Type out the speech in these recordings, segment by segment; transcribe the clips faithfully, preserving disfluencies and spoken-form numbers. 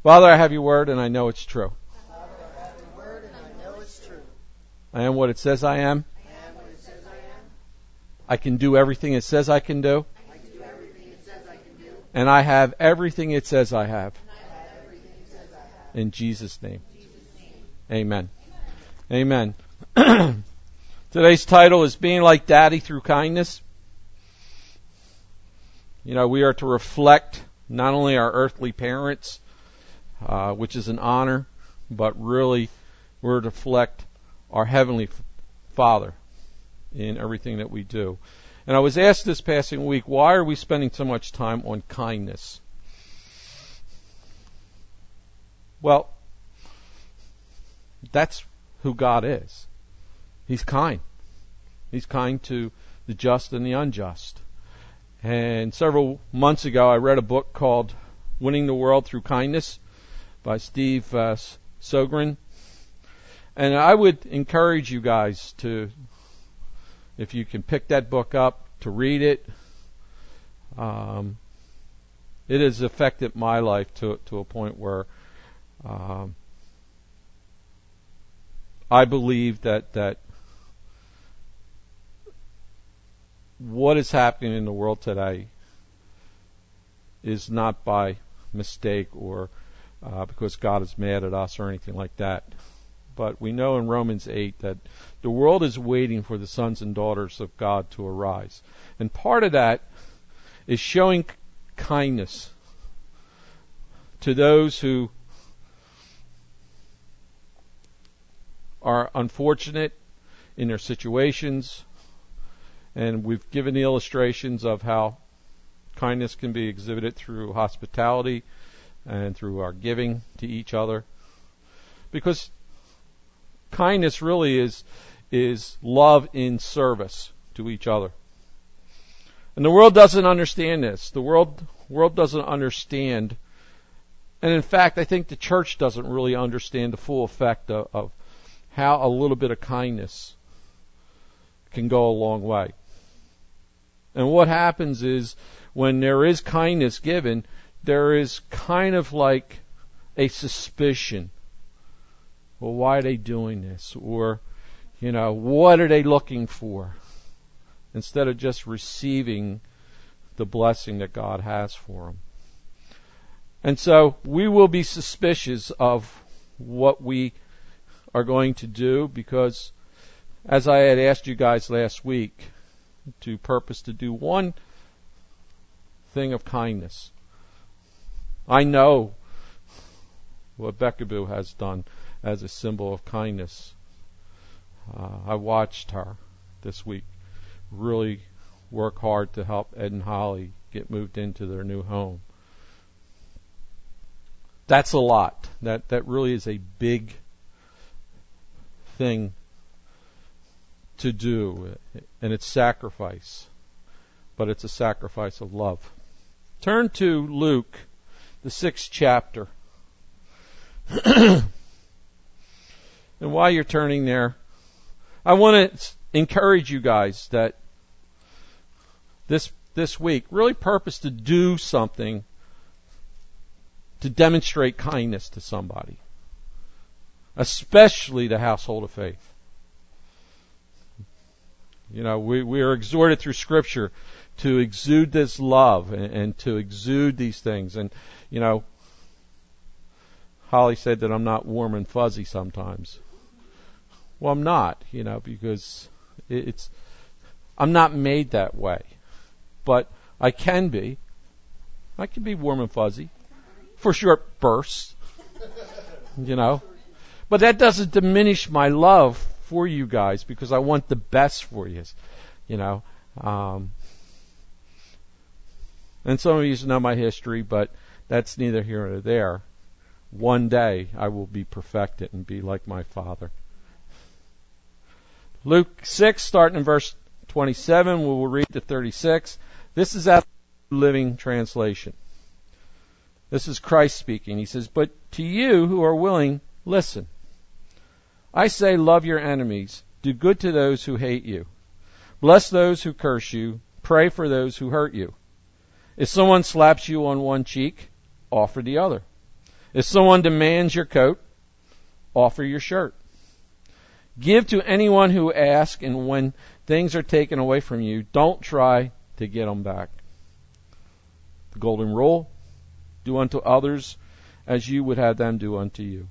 Father, I have your word and I know it's true. Father, I have your word and I know it's true. I am what it says I am. I am what it says I am. I can do everything it says I can do. I can do everything it says I can do. And I have everything it says I have. And I have everything it says I have. In Jesus' name. In Jesus' name. Amen. Amen. Today's title is Being Like Daddy Through Kindness. You know, we are to reflect not only our earthly parents, uh, which is an honor, but really we're to reflect our Heavenly Father in everything that we do. And I was asked this passing week, why are we spending so much time on kindness? Well, that's who God is. He's kind. He's kind to the just and the unjust. And several months ago, I read a book called Winning the World Through Kindness by Steve uh, Sogren. And I would encourage you guys to, if you can pick that book up, to read it. Um, it has affected my life to to a point where um, I believe that that what is happening in the world today is not by mistake or uh, because God is mad at us or anything like that. But we know in Romans eight that the world is waiting for the sons and daughters of God to arise. And part of that is showing kindness to those who are unfortunate in their situations. And we've given the illustrations of how kindness can be exhibited through hospitality and through our giving to each other. Because kindness really is is love in service to each other. And the world doesn't understand this. The world world doesn't understand. And in fact, I think the church doesn't really understand the full effect of, of how a little bit of kindness can go a long way. And what happens is when there is kindness given, there is kind of like a suspicion. Well, why are they doing this? Or, you know, what are they looking for? Instead of just receiving the blessing that God has for them. And so we will be suspicious of what we are going to do because, as I had asked you guys last week, to purpose to do one thing of kindness. I know what Beckaboo has done as a symbol of kindness. Uh, I watched her this week really work hard to help Ed and Holly get moved into their new home. That's a lot. That that really is a big thing to do, and it's sacrifice, but it's a sacrifice of love. Turn to Luke, the sixth chapter. And while you're turning there, I want to encourage you guys that this this week, really purpose to do something to demonstrate kindness to somebody, especially the household of faith. You know, we, we are exhorted through Scripture to exude this love and, and to exude these things. And, you know, Holly said that I'm not warm and fuzzy sometimes. Well, I'm not, you know, because it's, I'm not made that way. But I can be. I can be warm and fuzzy for short bursts, you know. But that doesn't diminish my love for you guys because I want the best for you, you know. Um, and some of you know my history, but that's neither here nor there. One day I will be perfected and be like my Father. Luke six, starting in verse twenty-seven, we will read to thirty-six. This is out of the Living Translation. This is Christ speaking. He says, "But to you who are willing, listen. I say, love your enemies, do good to those who hate you, bless those who curse you, pray for those who hurt you. If someone slaps you on one cheek, offer the other. If someone demands your coat, offer your shirt. Give to anyone who asks, and when things are taken away from you, don't try to get them back. The golden rule, do unto others as you would have them do unto you.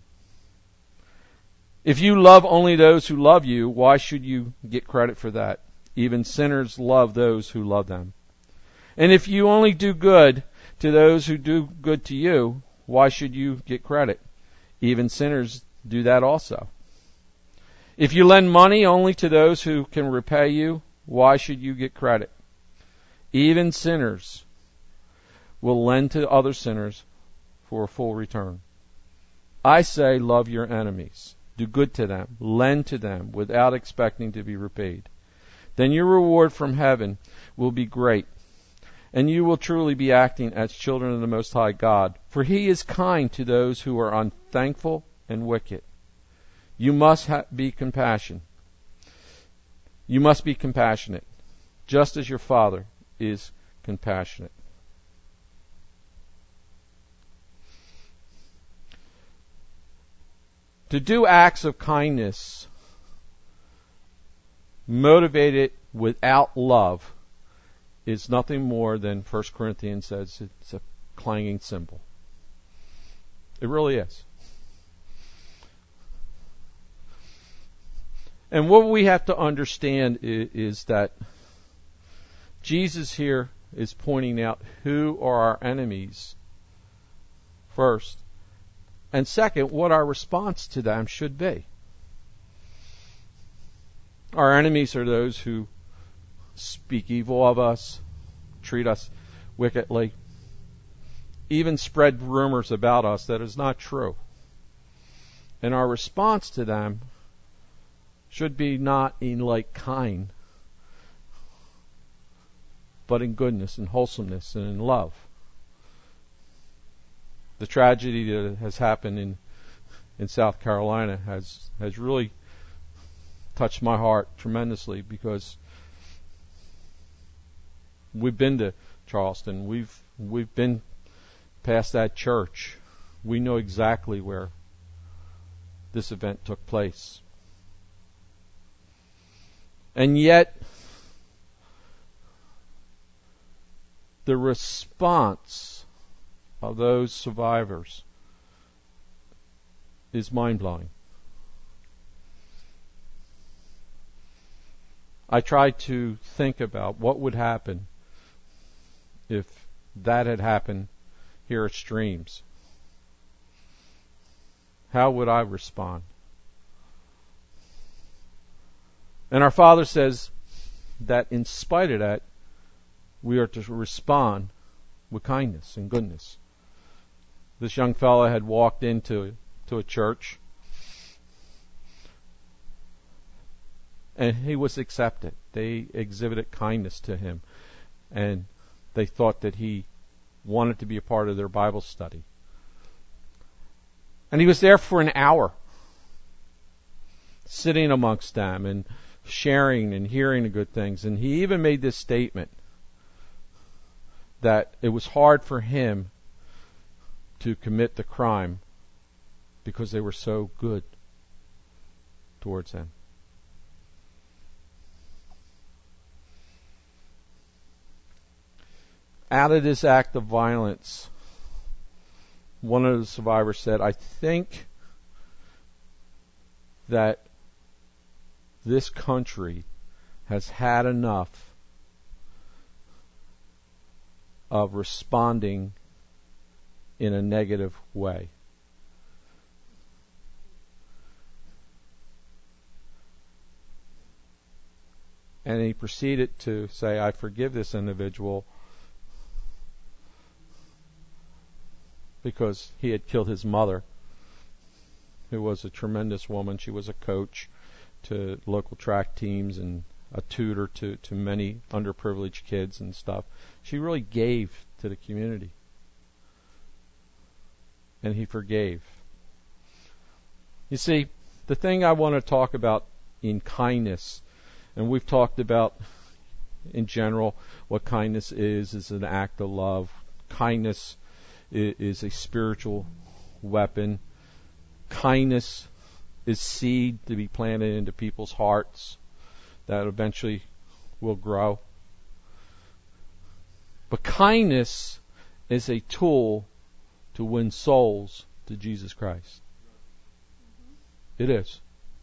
If you love only those who love you, why should you get credit for that? Even sinners love those who love them. And if you only do good to those who do good to you, why should you get credit? Even sinners do that also. If you lend money only to those who can repay you, why should you get credit? Even sinners will lend to other sinners for a full return. I say, love your enemies. Do good to them. Lend to them without expecting to be repaid. Then your reward from heaven will be great, and you will truly be acting as children of the Most High God, for He is kind to those who are unthankful and wicked. You must ha- be compassionate. You must be compassionate, just as your Father is compassionate. To do acts of kindness motivated without love is nothing more than First Corinthians says, it's a clanging cymbal. It really is. And what we have to understand is, is that Jesus here is pointing out who are our enemies first, and second, what our response to them should be. Our enemies are those who speak evil of us, treat us wickedly, even spread rumors about us that is not true. And our response to them should be not in like kind, but in goodness and wholesomeness and in love. The tragedy that has happened in in South Carolina has has really touched my heart tremendously, because we've been to Charleston, we've we've been past that church, we know exactly where this event took place. And yet, the response of those survivors is mind-blowing. I tried to think about what would happen if that had happened here at Streams. How would I respond? And our Father says that in spite of that, we are to respond with kindness and goodness. This young fellow had walked into to a church, and he was accepted. They exhibited kindness to him, and they thought that he wanted to be a part of their Bible study. And he was there for an hour, sitting amongst them and sharing and hearing the good things. And he even made this statement that it was hard for him to commit the crime because they were so good towards him. Out of this act of violence, one of the survivors said, I think that this country has had enough of responding in a negative way. And he proceeded to say, I forgive this individual because he had killed his mother, who was a tremendous woman. She was a coach to local track teams and a tutor to, to many underprivileged kids and stuff. She really gave to the community. And he forgave. You see, the thing I want to talk about in kindness, and we've talked about in general what kindness is, is an act of love. Kindness is, is a spiritual weapon. Kindness is seed to be planted into people's hearts that eventually will grow. But kindness is a tool to win souls to Jesus Christ. It is.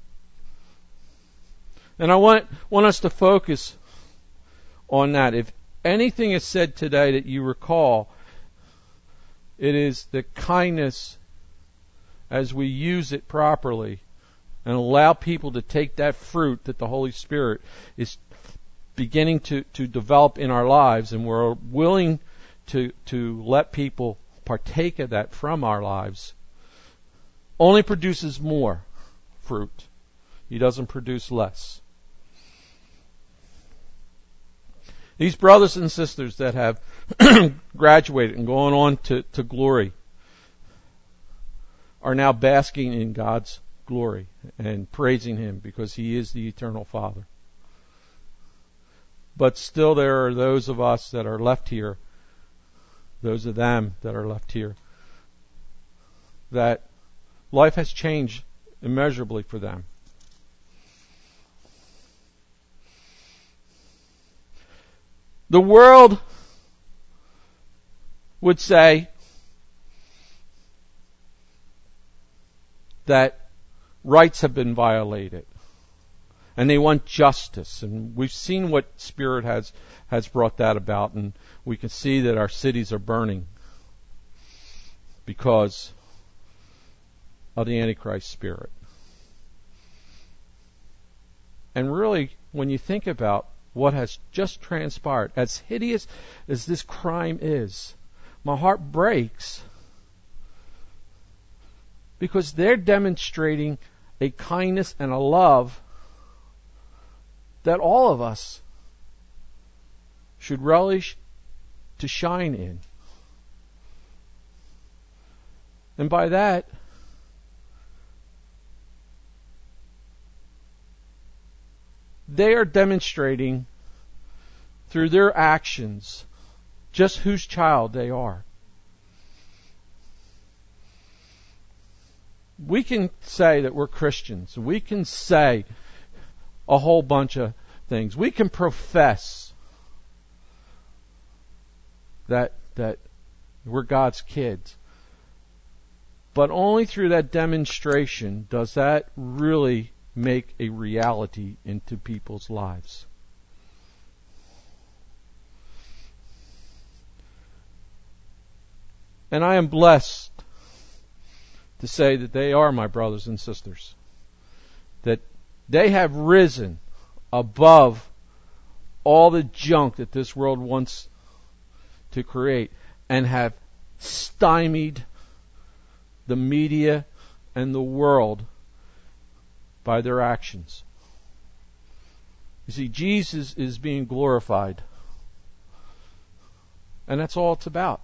And I want want us to focus on that. If anything is said today that you recall, it is that kindness, as we use it properly and allow people to take that fruit that the Holy Spirit is beginning to, to develop in our lives, and we're willing to to let people partake of that from our lives, only produces more fruit. He doesn't produce less. These brothers and sisters that have graduated and gone on to, to glory are now basking in God's glory and praising Him because He is the eternal Father. But still there are those of us that are left here, those of them that are left here, that life has changed immeasurably for them. The world would say that rights have been violated and they want justice, and we've seen what Spirit has has brought that about, and we can see that our cities are burning because of the Antichrist spirit. And really, when you think about what has just transpired, as hideous as this crime is, my heart breaks because they're demonstrating a kindness and a love that all of us should relish to shine in. And by that, they are demonstrating through their actions just whose child they are. We can say that we're Christians. We can say a whole bunch of things. We can profess that that we're God's kids. But only through that demonstration does that really make a reality into people's lives. And I am blessed to say that they are my brothers and sisters. That they have risen above all the junk that this world wants to create and have stymied the media and the world by their actions. You see, Jesus is being glorified. And that's all it's about.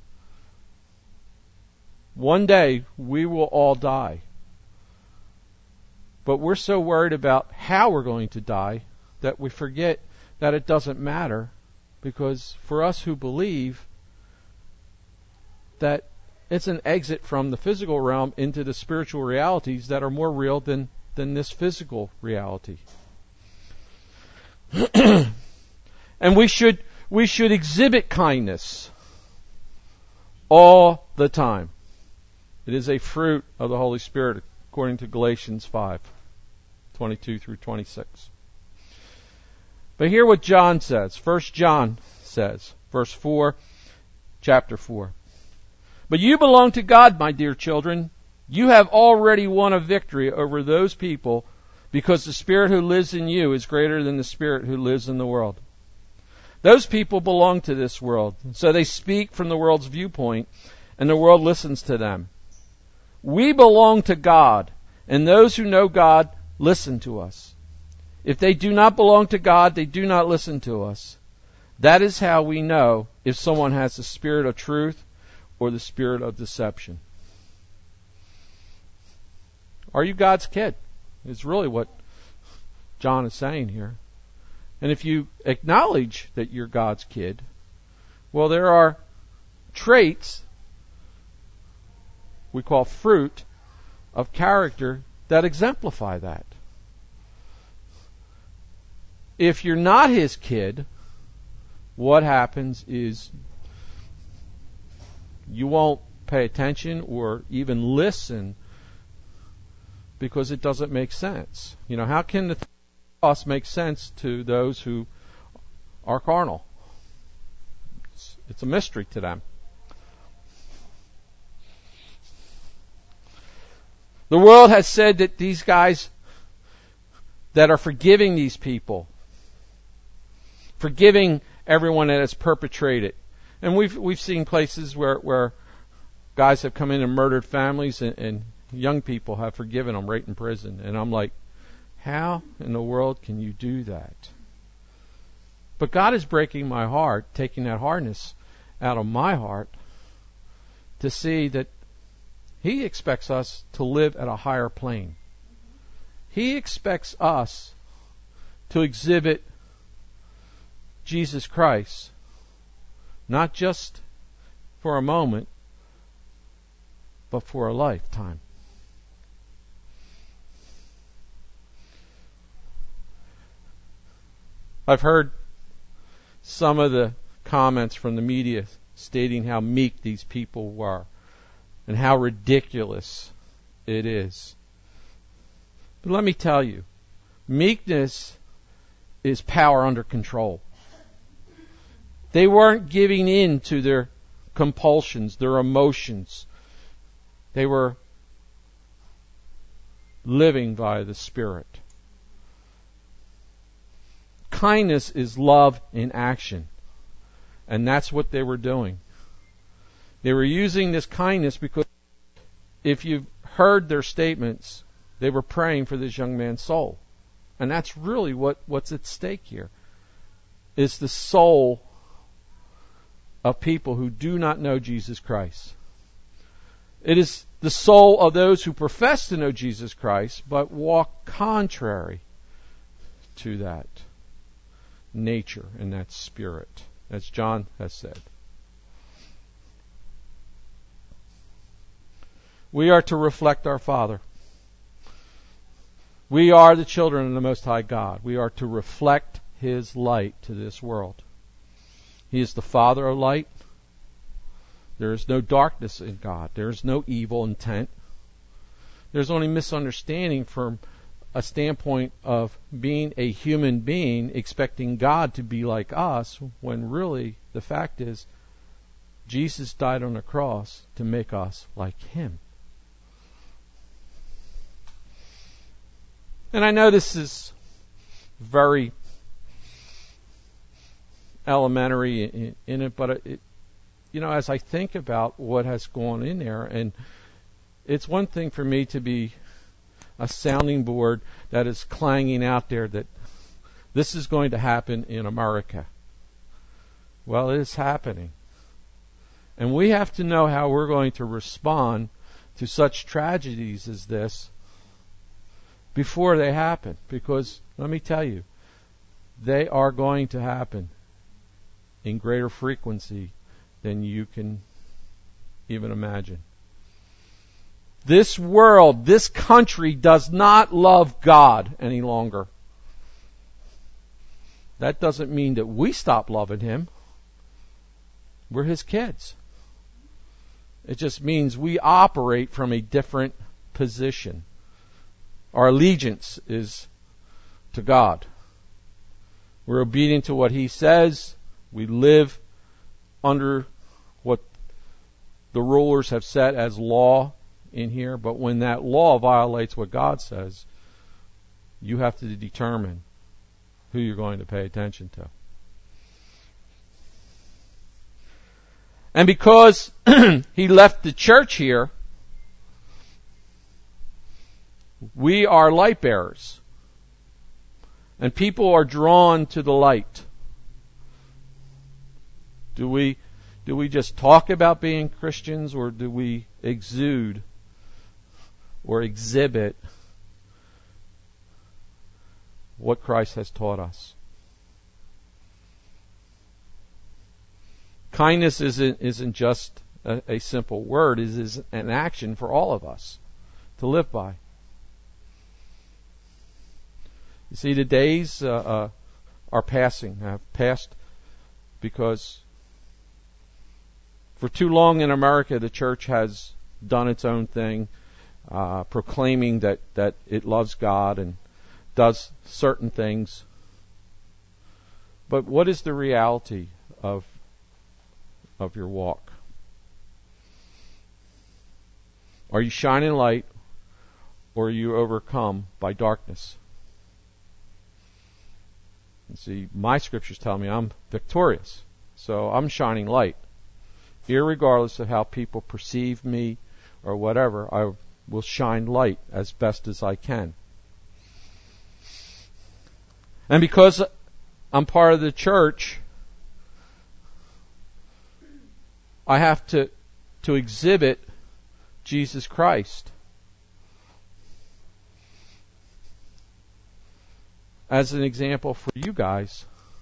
One day we will all die. But we're so worried about how we're going to die that we forget that it doesn't matter, because for us who believe that it's an exit from the physical realm into the spiritual realities that are more real than, than this physical reality. And we should we should exhibit kindness all the time. It is a fruit of the Holy Spirit, according to Galatians five, twenty-two through twenty-six. But hear what John says. First John says, verse four, chapter four. But you belong to God, my dear children. You have already won a victory over those people, because the Spirit who lives in you is greater than the spirit who lives in the world. Those people belong to this world, so they speak from the world's viewpoint, and the world listens to them. We belong to God, and those who know God listen to us. If they do not belong to God, they do not listen to us. That is how we know if someone has the spirit of truth or the spirit of deception. Are you God's kid? Is really what John is saying here. And if you acknowledge that you're God's kid, well, there are traits we call fruit of character that exemplify that. If you're not his kid, what happens is you won't pay attention or even listen because it doesn't make sense. You know, how can the cross make sense to those who are carnal? It's, it's a mystery to them. The world has said that these guys that are forgiving these people, forgiving everyone that has perpetrated, and we've we've seen places where where guys have come in and murdered families, and, and young people have forgiven them right in prison, and I'm like, how in the world can you do that? But God is breaking my heart, taking that hardness out of my heart, to see that He expects us to live at a higher plane. He expects us to exhibit Jesus Christ, not just for a moment, but for a lifetime. I've heard some of the comments from the media stating how meek these people were and how ridiculous it is. But let me tell you, meekness is power under control. They weren't giving in to their compulsions, their emotions. They were living by the Spirit. Kindness is love in action. And that's what they were doing. They were using this kindness because if you've heard their statements, they were praying for this young man's soul. And that's really what, what's at stake here. It's the soul of people who do not know Jesus Christ. It is the soul of those who profess to know Jesus Christ, but walk contrary to that nature and that spirit, as John has said. We are to reflect our Father. We are the children of the Most High God. We are to reflect His light to this world. He is the Father of light. There is no darkness in God. There is no evil intent. There's only misunderstanding from a standpoint of being a human being, expecting God to be like us, when really the fact is Jesus died on the cross to make us like Him. And I know this is very elementary in, in it, but it, you know, as I think about what has gone in there, and it's one thing for me to be a sounding board that is clanging out there that this is going to happen in America. Well, it is happening. And we have to know how we're going to respond to such tragedies as this before they happen. Because, let me tell you, they are going to happen in greater frequency than you can even imagine. This world, this country does not love God any longer. That doesn't mean that we stop loving Him. We're His kids. It just means we operate from a different position. Our allegiance is to God. We're obedient to what He says. We live under what the rulers have set as law in here. But when that law violates what God says, you have to determine who you're going to pay attention to. And because He left the church here, we are light bearers. And people are drawn to the light. Do we do we just talk about being Christians, or do we exude or exhibit what Christ has taught us? Kindness isn't isn't just a, a simple word. It is an action for all of us to live by. You see, the days uh, uh, are passing, have passed, because for too long in America the church has done its own thing, uh, proclaiming that, that it loves God and does certain things. But what is the reality of of your walk? Are you shining light, or are you overcome by darkness? And see, my scriptures tell me I'm victorious, so I'm shining light. Irregardless of how people perceive me or whatever, I will shine light as best as I can. And because I'm part of the church, I have to to exhibit Jesus Christ as an example for you guys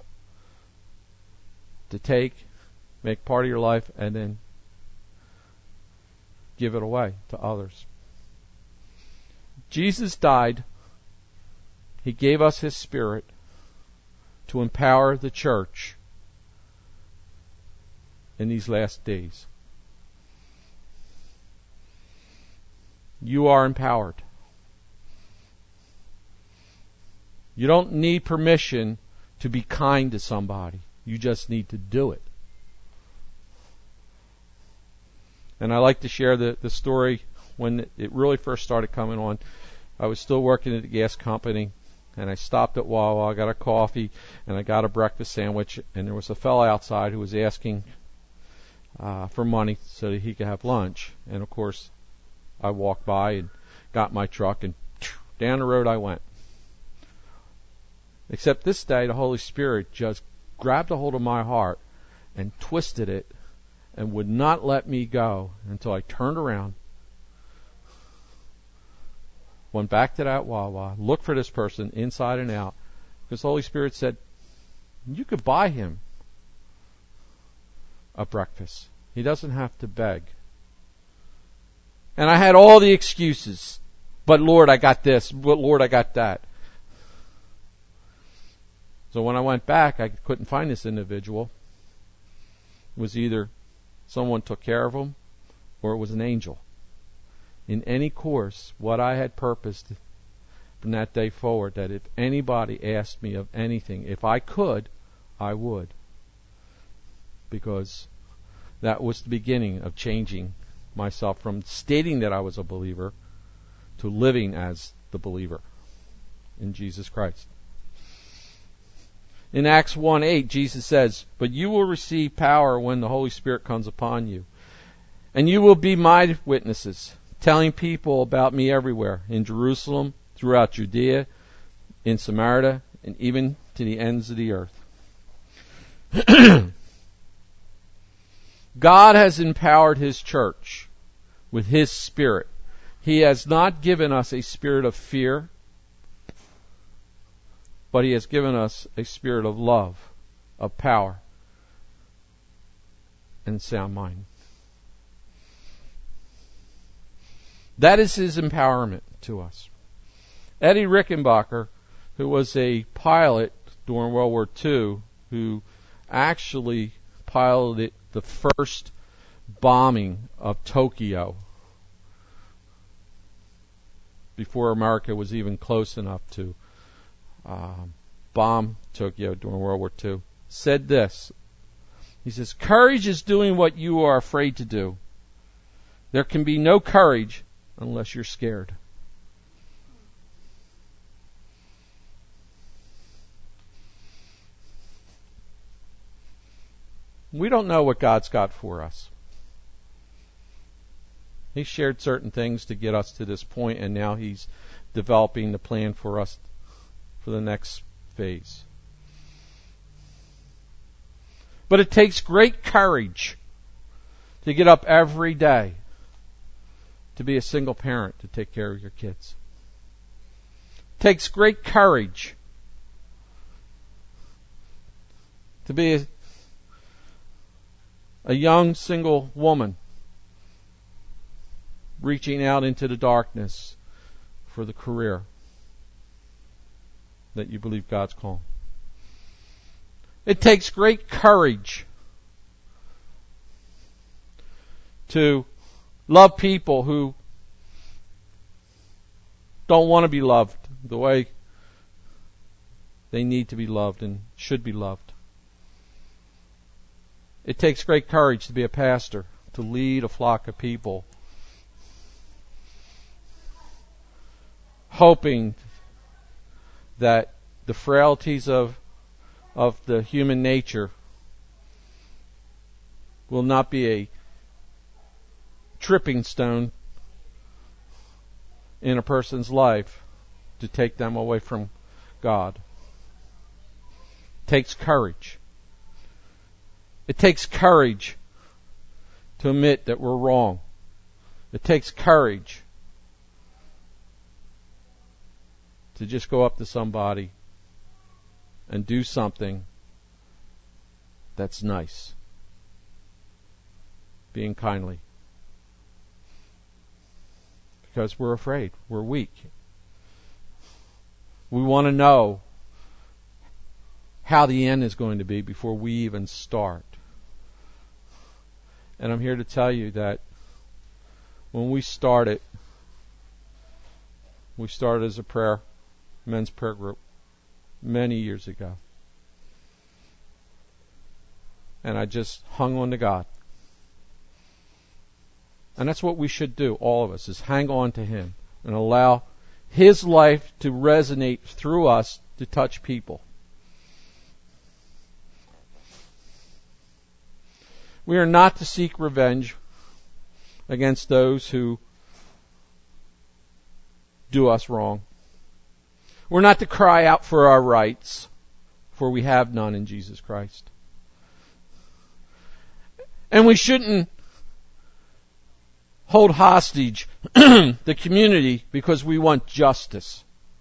to take, make part of your life, and then give it away to others. Jesus died. He gave us His Spirit to empower the church in these last days. You are empowered. You don't need permission to be kind to somebody. You just need to do it. And I like to share the, the story when it really first started coming on. I was still working at the gas company, and I stopped at Wawa. I got a coffee, and I got a breakfast sandwich, and there was a fellow outside who was asking uh, for money so that he could have lunch. And, of course, I walked by and got my truck, and down the road I went. Except this day, the Holy Spirit just grabbed a hold of my heart and twisted it and would not let me go until I turned around, went back to that Wawa, looked for this person inside and out, because the Holy Spirit said, you could buy him a breakfast. He doesn't have to beg. And I had all the excuses. But Lord, I got this. But Lord, I got that. So when I went back, I couldn't find this individual. It was either someone took care of him or it was an angel. In any course, what I had purposed from that day forward, that if anybody asked me of anything, if I could, I would. Because that was the beginning of changing myself from stating that I was a believer to living as the believer in Jesus Christ. In Acts one eight, Jesus says, but you will receive power when the Holy Spirit comes upon you. And you will be my witnesses, telling people about me everywhere, in Jerusalem, throughout Judea, in Samaria, and even to the ends of the earth. God has empowered His church with His Spirit. He has not given us a spirit of fear, but He has given us a spirit of love, of power, and sound mind. That is His empowerment to us. Eddie Rickenbacker, who was a pilot during World War Two, who actually piloted the first bombing of Tokyo before America was even close enough to uh, bomb Tokyo during World War Two, said this. He says, courage is doing what you are afraid to do. There can be no courage unless you're scared. We don't know what God's got for us. He shared certain things to get us to this point, and now He's developing the plan for us for the next phase. But it takes great courage to get up every day to be a single parent, to take care of your kids. It takes great courage to be a, a young single woman reaching out into the darkness for the career that you believe God's calling. It takes great courage to love people who don't want to be loved the way they need to be loved and should be loved. It takes great courage to be a pastor, to lead a flock of people, hoping that the frailties of of the human nature will not be a tripping stone in a person's life to take them away from God. It takes courage. It takes courage to admit that we're wrong. It takes courage to just go up to somebody and do something that's nice. Being kindly. Because we're afraid. We're weak. We want to know how the end is going to be before we even start. And I'm here to tell you that when we started, we started as a prayer, men's prayer group, many years ago. And I just hung on to God. And that's what we should do, all of us, is hang on to Him and allow His life to resonate through us to touch people. We are not to seek revenge against those who do us wrong. We're not to cry out for our rights, for we have none in Jesus Christ. And we shouldn't hold hostage the community because we want justice.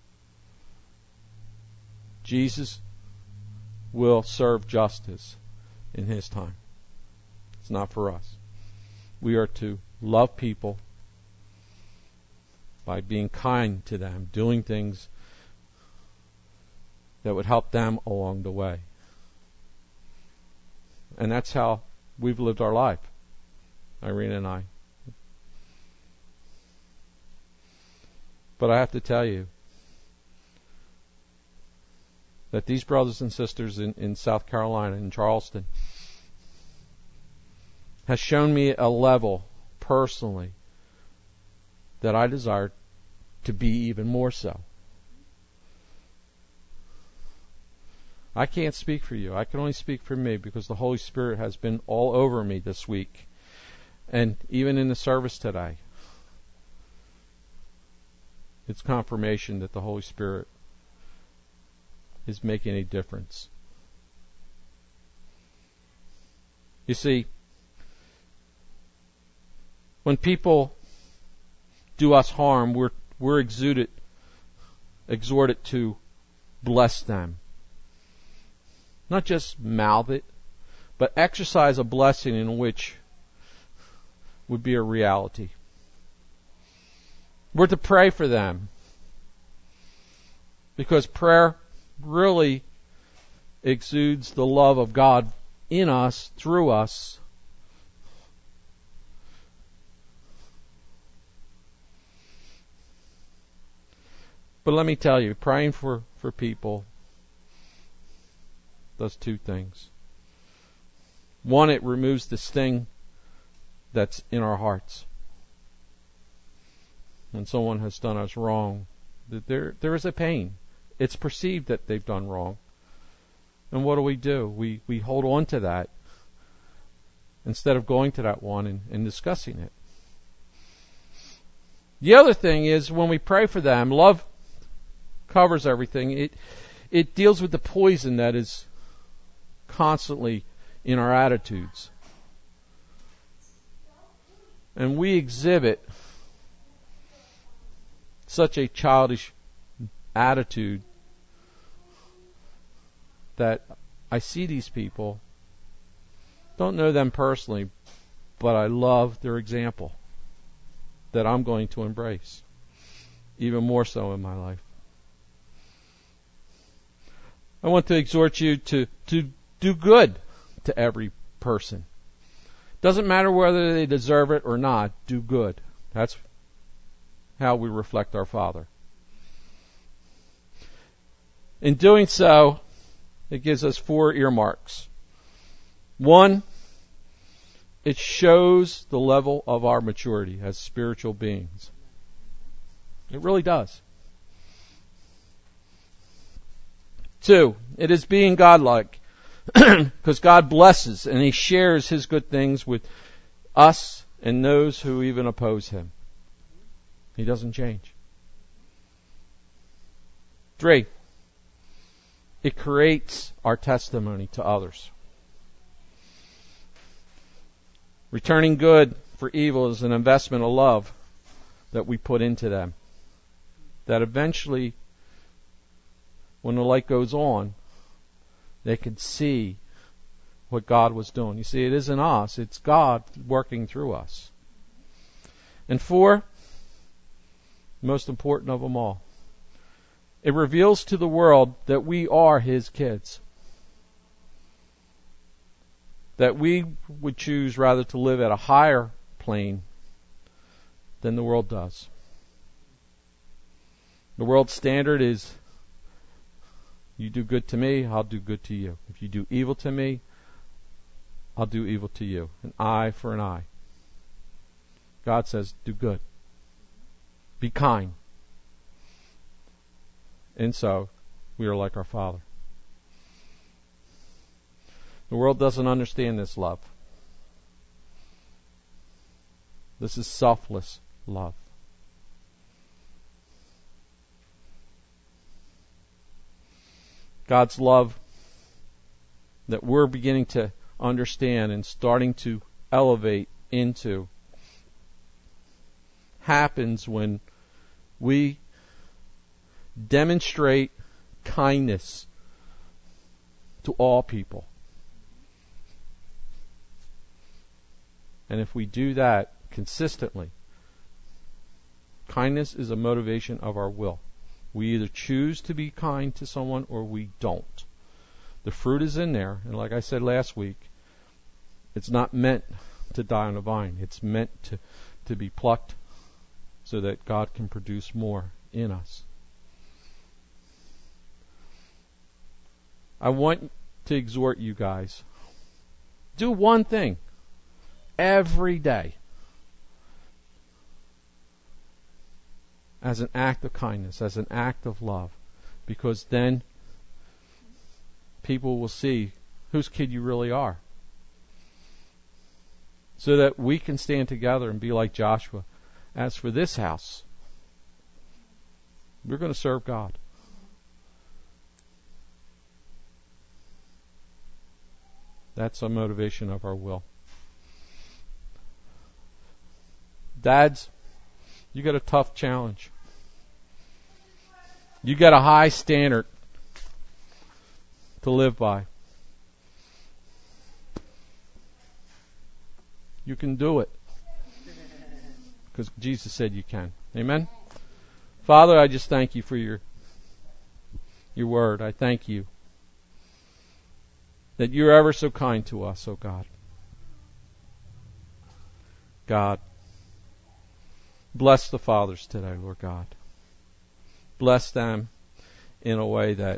Jesus will serve justice in His time. It's not for us. We are to love people by being kind to them, doing things that would help them along the way. And that's how we've lived our life, Irene and I. But I have to tell you that these brothers and sisters in, in South Carolina, in Charleston, has shown me a level, personally, that I desire to be even more so. I can't speak for you. I can only speak for me because the Holy Spirit has been all over me this week. And even in the service today, it's confirmation that the Holy Spirit is making a difference. You see, when people do us harm, we're we're exuded, exhorted to bless them. Not just mouth it, but exercise a blessing in which would be a reality. We're to pray for them, because prayer really exudes the love of God in us, through us. But let me tell you, praying for, for people does two things. One, it removes the sting that's in our hearts. When someone has done us wrong, there there is a pain. It's perceived that they've done wrong. And what do we do? We we hold on to that instead of going to that one and, and discussing it. The other thing is, when we pray for them, love covers everything. It it deals with the poison that is constantly in our attitudes. And we exhibit such a childish attitude that I see these people, don't know them personally, but I love their example. that I'm going to embrace, even more so in my life. I want to exhort you to, to do good to every person. Doesn't matter whether they deserve it or not, do good. That's how we reflect our Father. In doing so, it gives us four earmarks. One, it shows the level of our maturity as spiritual beings. It really does. Two, it is being godlike, because God blesses and He shares His good things with us and those who even oppose Him. He doesn't change. Three, it creates our testimony to others. Returning good for evil is an investment of love that we put into them. That eventually, when the light goes on, they can see what God was doing. You see, it isn't us, it's God working through us. And four, most important of them all, it reveals to the world that we are His kids. That we would choose rather to live at a higher plane than the world does. The world's standard is, you do good to me, I'll do good to you. If you do evil to me, I'll do evil to you. An eye for an eye. God says, do good. Be kind. And so, we are like our Father. The world doesn't understand this love. This is selfless love. God's love that we're beginning to understand and starting to elevate into happens when we demonstrate kindness to all people. And if we do that consistently, kindness is a motivation of our will. We either choose to be kind to someone or we don't. The fruit is in there, and like I said last week, it's not meant to die on a vine. It's meant to, to be plucked so that God can produce more in us. I want to exhort you guys. Do one thing every day as an act of kindness, as an act of love, because then people will see whose kid you really are. So that we can stand together and be like Joshua. As for this house, we're going to serve God. That's a motivation of our will. Dads, you got a tough challenge. You got a high standard to live by. You can do it. Because Jesus said you can. Amen? Father, I just thank you for your, your word. I thank you that you're ever so kind to us, oh God. God, bless the fathers today, Lord God. Bless them in a way that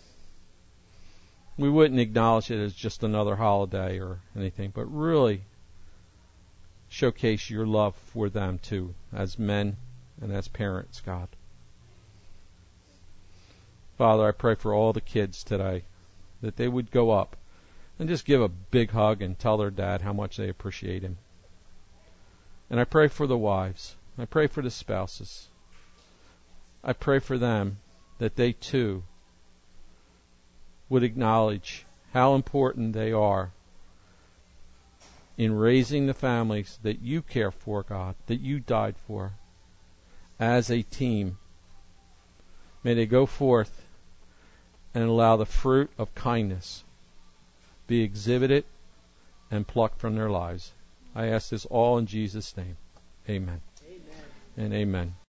we wouldn't acknowledge it as just another holiday or anything, but really showcase your love for them too, as men and as parents, God. Father, I pray for all the kids today, that they would go up and just give a big hug and tell their dad how much they appreciate him. And I pray for the wives. I pray for the spouses. I pray for them that they too would acknowledge how important they are in raising the families that you care for, God, that you died for, as a team. May they go forth and allow the fruit of kindness be exhibited and plucked from their lives. I ask this all in Jesus' name. Amen. Amen. and amen.